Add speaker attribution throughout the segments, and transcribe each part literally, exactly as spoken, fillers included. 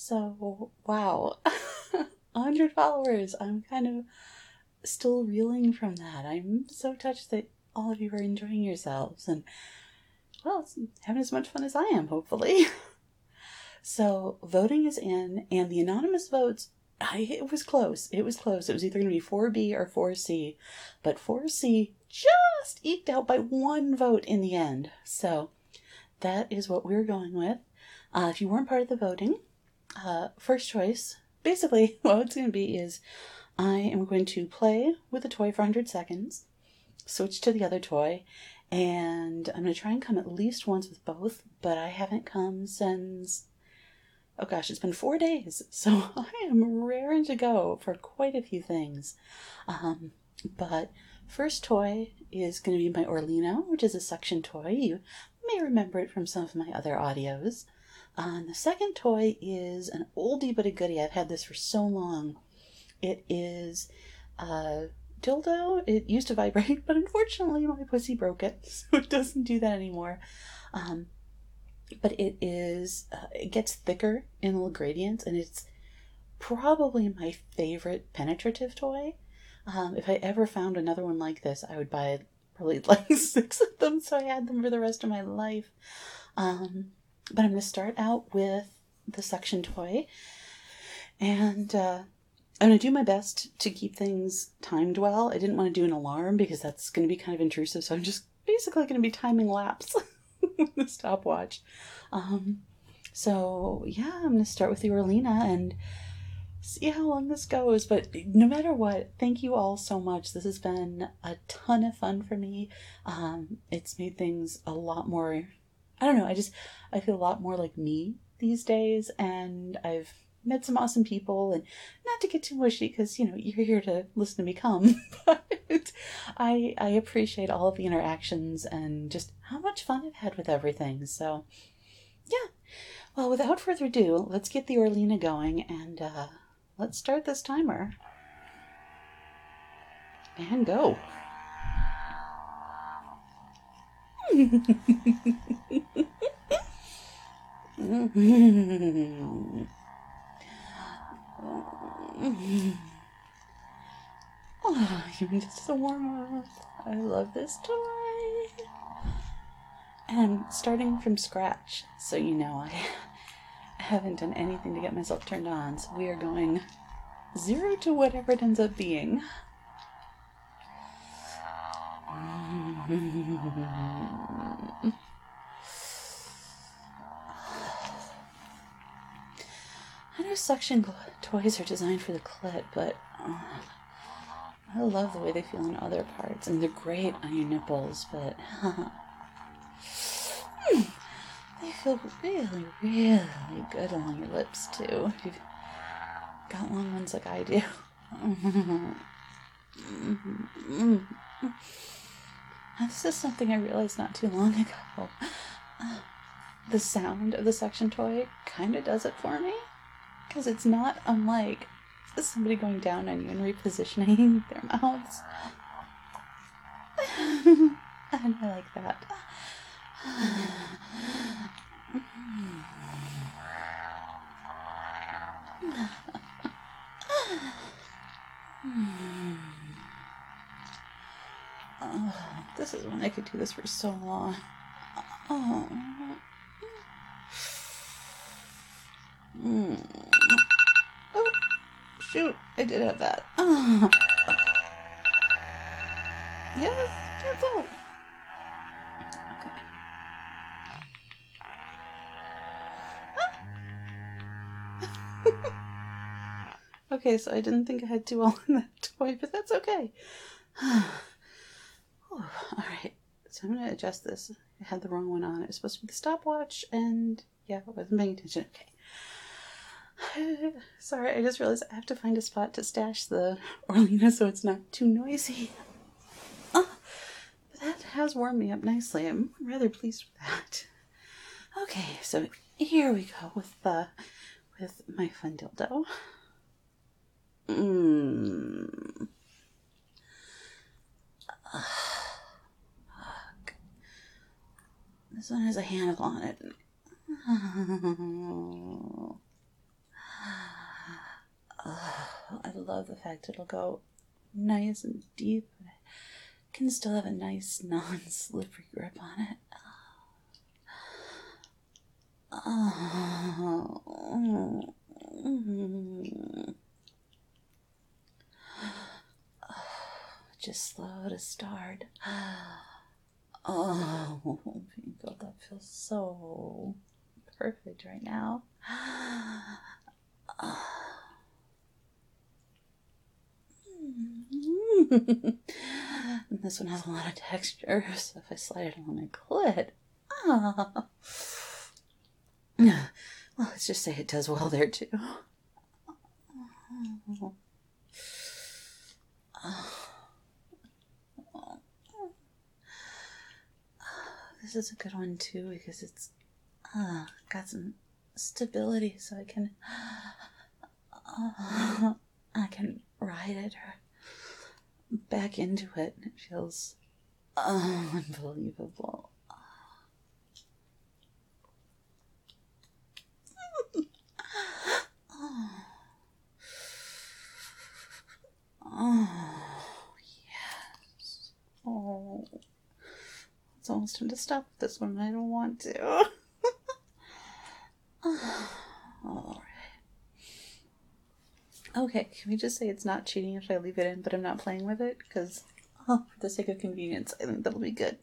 Speaker 1: So, wow. one hundred followers. I'm kind of still reeling from that. I'm so touched that all of you are enjoying yourselves and, well, it's having as much fun as I am, hopefully. So, voting is in, and the anonymous votes, I, it was close. It was close. It was either going to be four B or four C, but four C just eked out by one vote in the end. So, that is what we're going with. Uh, if you weren't part of the voting, uh, first choice, basically what it's going to be is I am going to play with a toy for one hundred seconds, switch to the other toy, and I'm going to try and come at least once with both, but I haven't come since, oh gosh, it's been four days, so I am raring to go for quite a few things. Um, but first toy is going to be my Orlino, which is a suction toy. You may remember it from some of my other audios. Uh, and the second toy is an oldie but a goodie. I've had this for so long. It is a dildo. It used to vibrate, but unfortunately my pussy broke it, so it doesn't do that anymore. Um, but it is, uh, it gets thicker in little gradients, and it's probably my favorite penetrative toy. Um, if I ever found another one like this, I would buy probably like six of them, so I had them for the rest of my life. Um, but I'm going to start out with the suction toy, and uh, I'm going to do my best to keep things timed well. I didn't want to do an alarm because that's going to be kind of intrusive, so I'm just basically going to be timing laps with the stopwatch. Um, so yeah, I'm going to start with the Orlina and see how long this goes. But no matter what, thank you all so much. This has been a ton of fun for me. Um, it's made things a lot more, I don't know, I just, I feel a lot more like me these days, and I've met some awesome people, and not to get too mushy because, you know, you're here to listen to me come, but I, I appreciate all of the interactions and just how much fun I've had with everything. So yeah, well, without further ado, let's get the Orlina going, and uh, let's start this timer. And go. Oh, you need to warm up. I love this toy. And I'm starting from scratch, so you know I haven't done anything to get myself turned on, so we are going zero to whatever it ends up being. I know suction toys are designed for the clit, but uh, I love the way they feel on other parts. I mean, they're great on your nipples, but uh, they feel really, really good along your lips, too. If you've got long ones like I do. This is something I realized not too long ago. The sound of the suction toy kind of does it for me, because it's not unlike somebody going down on you and repositioning their mouths. And I like that. Oh, this is when I could do this for so long. Oh. Mm. Oh, shoot, I did have that. Oh. Yes, careful. Okay. Okay, so I didn't think I had two all in that toy, but that's okay. Alright, so I'm going to adjust this. I had the wrong one on. It was supposed to be the stopwatch, and yeah, I wasn't paying attention. Okay. Sorry, I just realized I have to find a spot to stash the Orlina so it's not too noisy. Oh, that has warmed me up nicely. I'm rather pleased with that. Okay, so here we go with the with my fun dildo. Mmm. Fuck. This one has a handle on it. Oh. love the fact it'll go nice and deep, but I can still have a nice non-slippery grip on it. Oh. Just slow to start. Oh, God, that feels so perfect right now. And this one has a lot of texture, so if I slide it on my clit, ah. Well, let's just say it does well there too. This is a good one too because it's uh, got some stability, so I can uh, I can ride it or back into it, and it feels uh, unbelievable. Oh. Oh, yes. Oh, it's almost time to stop with this one. I don't want to. All right. Okay, can we just say it's not cheating if I leave it in, but I'm not playing with it? Because, oh, for the sake of convenience, I think that'll be good.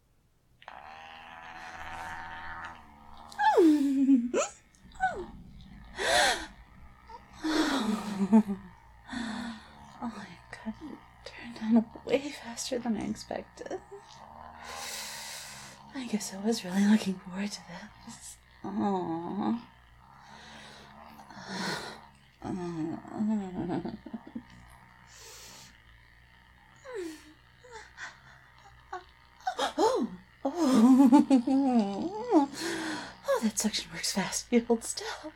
Speaker 1: Oh my god, it turned on way faster than I expected. I guess I was really looking forward to this. Aww. Oh! Oh! Oh, that suction works fast. You hold still.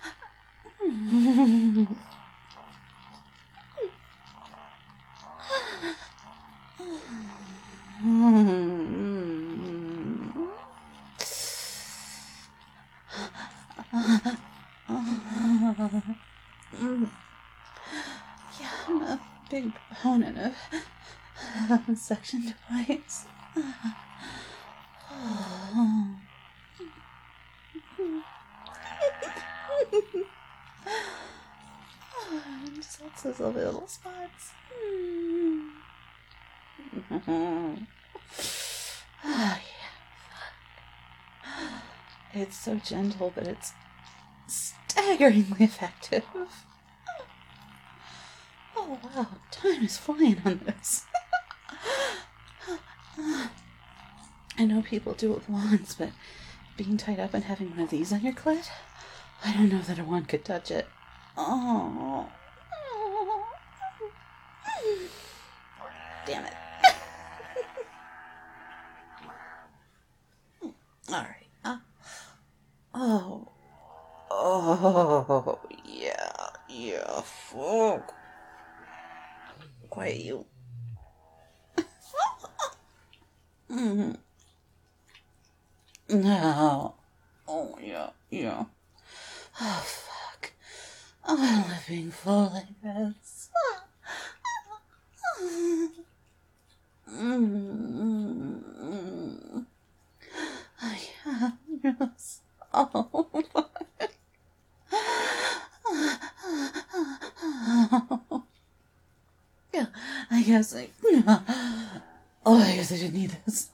Speaker 1: Yeah, I'm a big proponent of uh, suction device. Oh. Just lots of those little spots. Oh, yeah. It's so gentle, but it's staggeringly effective. Oh wow, time is flying on this. I know people do it with wands, but being tied up and having one of these on your clit, I don't know that a wand could touch it. Oh. Damn it. Alright. Uh, oh. Oh, yeah. Yeah. Fuck. Quiet you. Mm-hmm. No. Oh, yeah. Yeah. Oh, fuck. Oh, I don't love being full like this. Mm-hmm. Yeah, yes. Oh, fuck. Yeah, I guess I... Oh, I guess I didn't need this.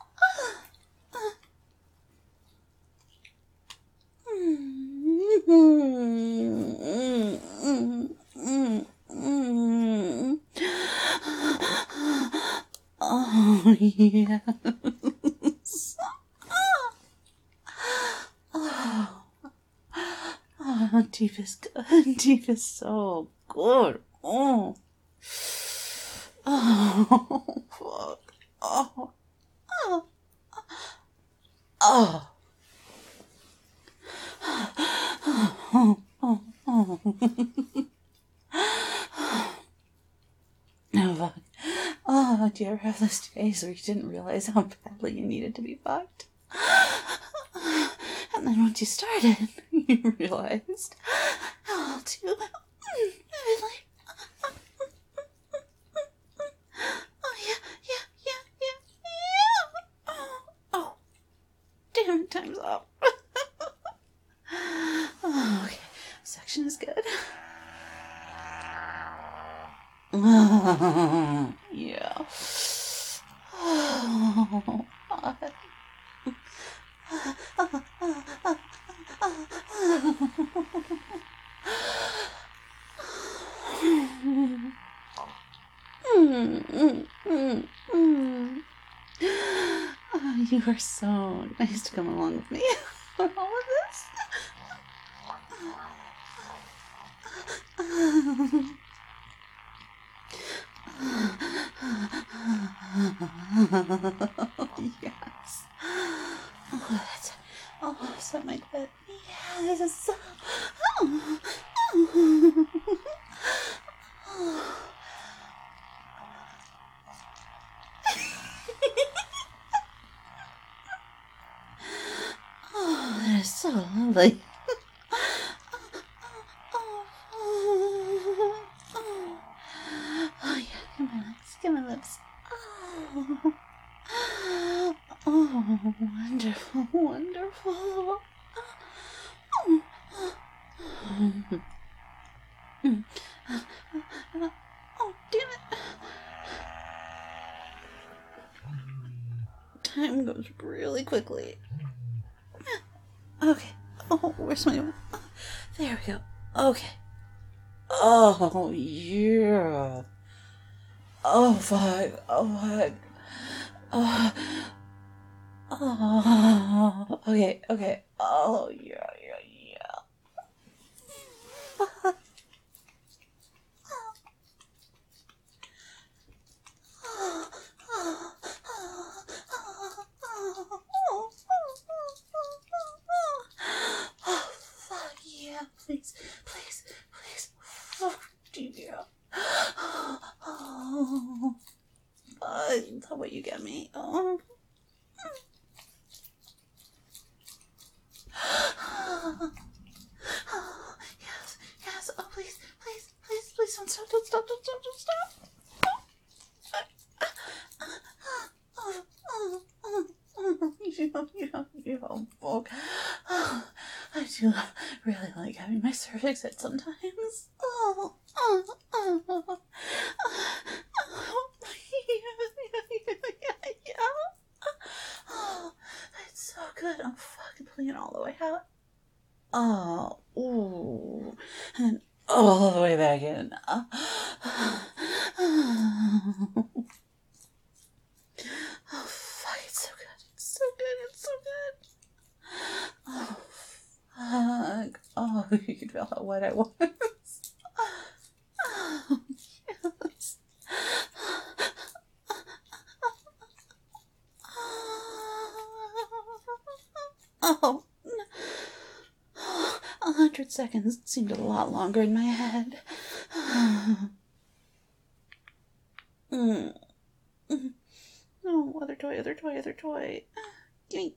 Speaker 1: Oh, yes. Oh, oh, deep is good. Deep is so good. Oh. Oh, fuck. Oh. Oh. Oh. Oh, oh, oh. Oh, fuck. Oh, do you ever have those days where you didn't realize how badly you needed to be fucked? And then once you started, you realized how to vividly section is good. Yeah. Oh, God. Mm, mm, mm, mm. Oh, you are so nice to come along with me for all of this. Yes. Oh, that's oh, something like that. Yes. Oh. Oh, that is so lovely. Oh, yeah, give my lips, give my lips. Oh, oh, wonderful, wonderful. Oh, oh, damn it. Time goes really quickly. Okay. Oh, where's my... There we go. Okay. Oh, yeah. Oh, fuck. Oh, fuck. Oh. Oh. Okay, okay. Oh, yeah, yeah, yeah. Fuck. Oh, fuck yeah. Please, please, please. Oh, dear. Oh, uh, that's what you get me. Oh. Oh, yes, yes. Oh, please, please, please, please don't stop, don't stop, don't stop, don't stop. You, you, you, fuck. Oh, I do really like having my cervix hit sometimes. Oh, oh, oh, oh, oh, yeah, yeah, yeah, yeah. Oh, it's so good. I'm fucking pulling it all the way out. Oh, ooh, and all the way back in. Oh, oh fuck, it's so good. It's so good. It's so good. Oh, fuck. Oh, you can feel how wet I was. Oh, yes. Oh, a hundred seconds seemed a lot longer in my head. Mm. Mm. Oh, other toy, other toy, other toy. Gimme.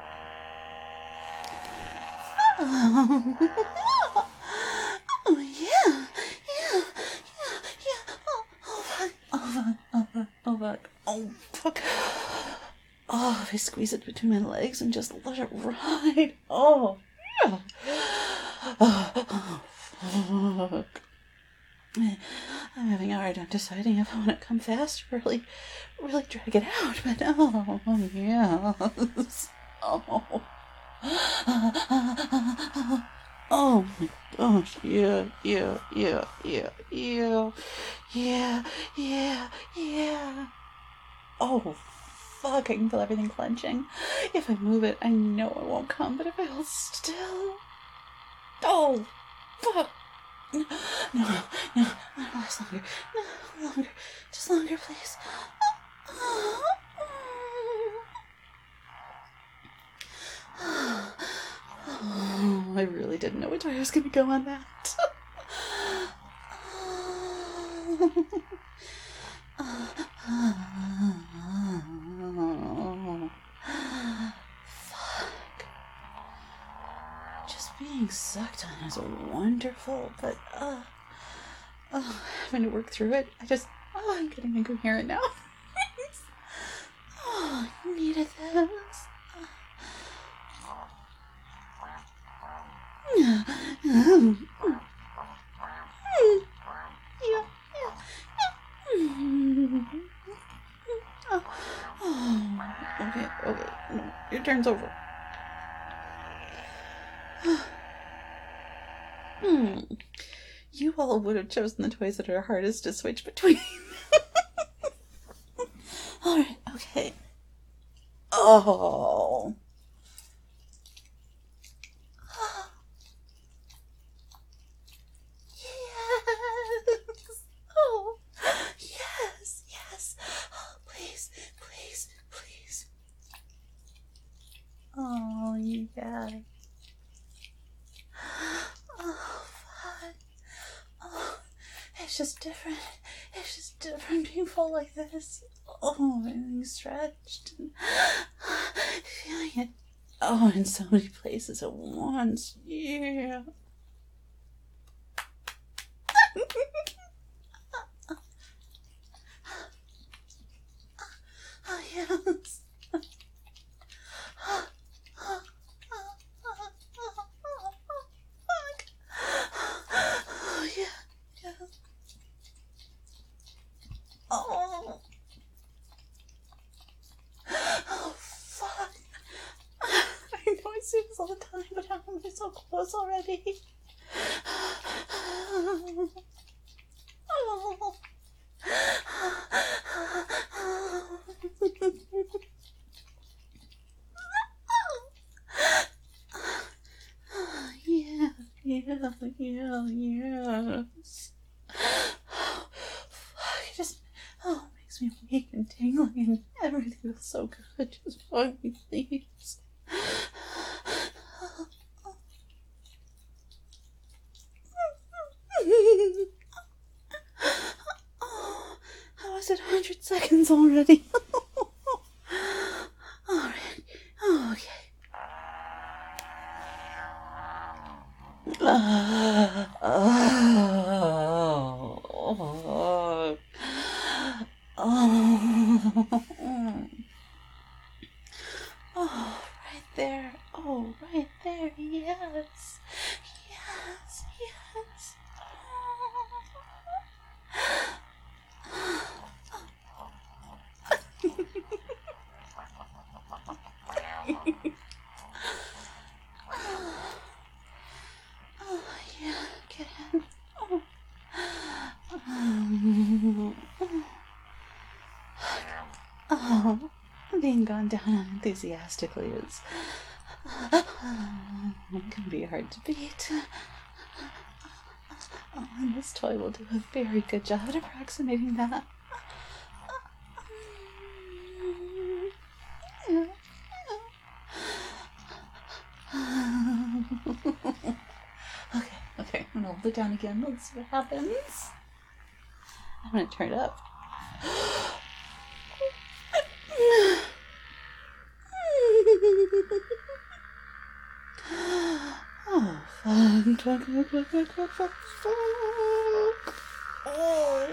Speaker 1: Oh, oh yeah, yeah, yeah, yeah. Oh, oh fuck, oh fuck, oh fuck, oh fuck, oh fuck. Oh, if I squeeze it between my legs and just let it ride. Oh, yeah. Oh, oh fuck. I'm having a hard time deciding if I want to come fast or really, really drag it out, but oh, yes. Oh. Oh my gosh, yeah, yeah, yeah, yeah, yeah, yeah, yeah, yeah. Oh, fuck, I can feel everything clenching. If I move it, I know it won't come, but if I hold still... Oh, fuck. No, no, no, no, last longer. No, longer. Just longer, please. Oh, I really didn't know which way I was going to go on that. Fuck. Just being sucked on is wonderful, but uh, oh, having to work through it, I just, oh, I'm getting incoherent now. Oh, I needed this. turns over. Hmm. You all would have chosen the toys that are hardest to switch between. Alright, okay. Oh. Yes. Oh. Yes, yes. Oh, please, please, please. Oh, yeah. Oh, fuck. Oh, it's just different. It's just different being full like this. Oh, everything's stretched. And feeling it. Oh, in so many places at once. Yeah. Oh, yes. Oh, yeah. Yeah. Oh. Oh, fuck. I know I say this all the time, but how am I so close already? Oh. Oh, yeah, yeah, yeah, yes. Oh, fuck, it just, oh, it makes me weak and tingling and everything feels so good. Just fuck me, please. Oh, how is it one hundred seconds already? Alright, oh, okay. Uh, oh, oh, oh, oh, right there. Oh, right there. Yes, yes, yes. Oh, yeah, get in. Oh. Um, oh, being gone down enthusiastically is um, can be hard to beat. Oh, and this toy will do a very good job at approximating that. Okay, okay, I'm gonna hold it down again. Let's see what happens. I'm gonna turn it up. Oh, fuck, fuck, fuck, fuck, fuck, fuck, fuck. Oh.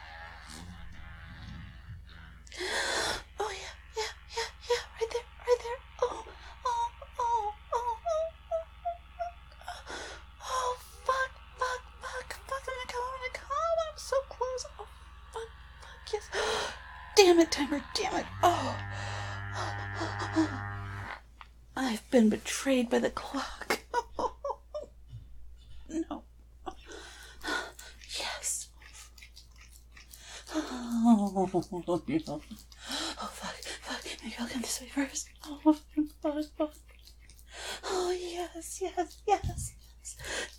Speaker 1: Oh, yeah, yeah, yeah, yeah, right there, right there. Oh, oh, oh, oh, oh, oh, oh, fuck, fuck, fuck, fuck, I'm gonna come, I'm gonna come, I'm so close. Oh, fuck, fuck, yes. Damn it, timer, damn it. Oh. I've been betrayed by the clock. No. Yes. Oh, no. Oh, fuck, fuck. Maybe I'll come this way first. Oh, fuck, fuck, fuck. Oh, yes, yes, yes, yes.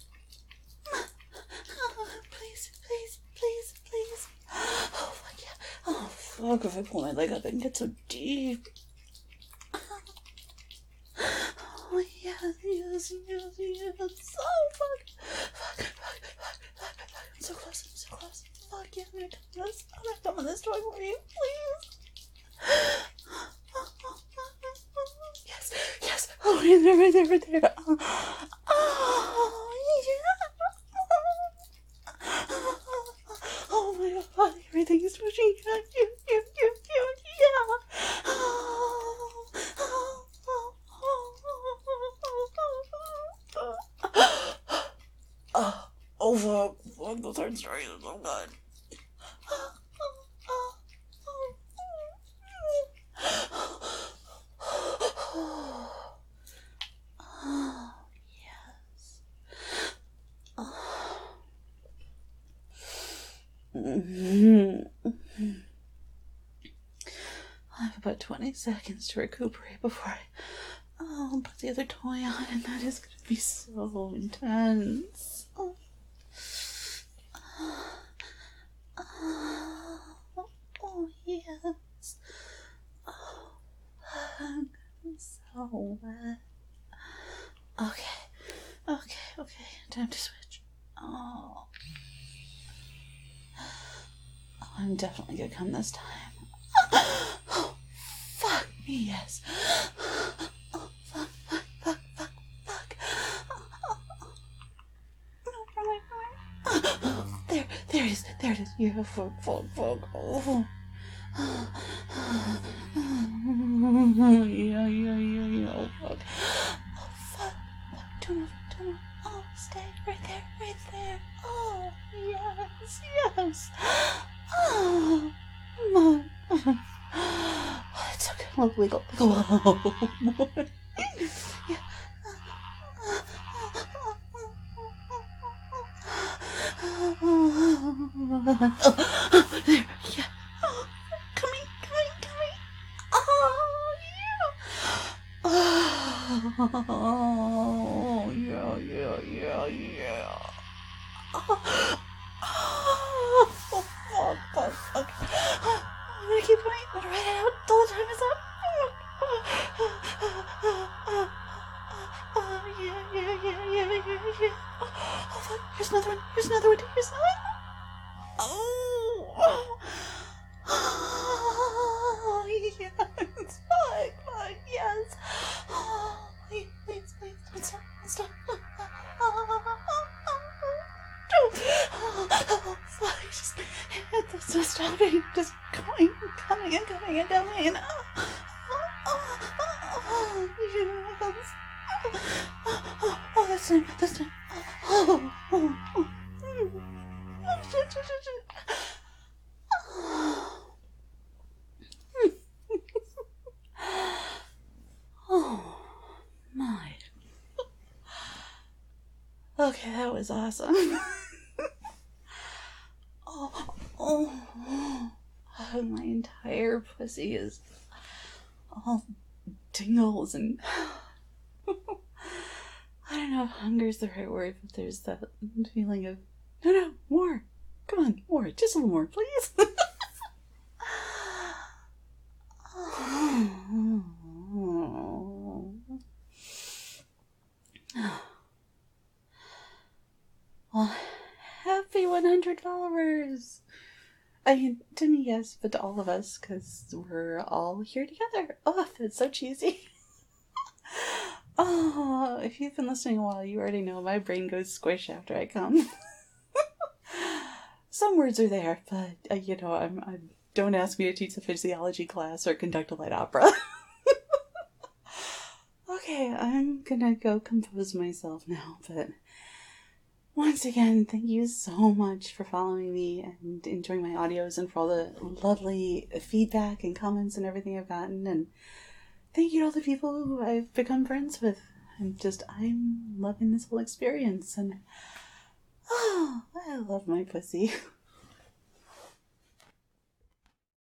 Speaker 1: Oh, please, please, please, please. Oh, fuck, yeah. Oh, fuck, if I pull my leg up and get so deep. Oh, yes, yes, yes, yes. Oh, fuck. Fuck, fuck, fuck, fuck, fuck. I'm so close, I'm so close. Fuck, yeah, I'm gonna come on this. I'm gonna come on this toy for you, please. Yes, yes. Oh, right there, right there, right there. Oh, oh yeah. Oh my god, everything is pushing. You, you, you, you, you, yeah. Oh, oh, oh, oh, oh, oh, oh, fuck, fuck, the third story is so good. I have about twenty seconds to recuperate before I oh, put the other toy on, and that is going to be so intense. Oh. Oh, oh yes. Oh, I'm so wet. Okay, okay, okay. Time to switch. Oh. Oh, I'm definitely gonna come this time. Oh, fuck me, yes. Oh, fuck, fuck, fuck, fuck, fuck. No, no, no, no. There, there it is, there it is. Yeah, fuck, fuck, fuck. Oh. Yeah, yeah, yeah, yeah. Oh, fuck. Oh, fuck. Don't move, don't move. Oh, stay right there, right there. Oh, yes, yes. Oh, my. Oh, it's okay. I'll wiggle. Oh, more. Yeah. Oh, there. Yeah. Oh, coming, coming, coming. Oh, yeah. Oh, yeah, yeah, yeah, yeah. Oh, oh, fuck, fuck, fuck. I'm gonna keep going. I'm gonna write it out. The whole time is up. Oh, yeah, yeah, yeah, yeah, yeah, yeah. Oh, fuck. Here's another one. Here's another one. Here's another one. Oh, oh, oh, yes. Fuck, fuck, yes. Oh, please, please, please. Don't stop, don't stop. Oh, oh, oh, fuck, just, it's not stopping. Just going, coming and coming and coming. Oh, oh, oh, oh, yes. Oh, oh, oh, this time, this time. Oh, oh, oh. Oh, shit, shit, shit, shit. Oh, my. Okay, that was awesome. oh, oh, oh, my entire pussy is all tingles and I don't know if hunger is the right word, but there's that feeling of no, no, more. Come on, more. Just a little more, please. Well, happy one hundred followers. I mean, to me, yes, but to all of us, because we're all here together. Oh, that's so cheesy. Oh, if you've been listening a while, you already know my brain goes squish after I come. Some words are there, but, uh, you know, I'm, I'm, don't ask me to teach a physiology class or conduct a light opera. Okay, I'm gonna go compose myself now, but once again, thank you so much for following me and enjoying my audios and for all the lovely feedback and comments and everything I've gotten, and thank you to all the people who I've become friends with. I'm just, I'm loving this whole experience, and oh, I love my pussy.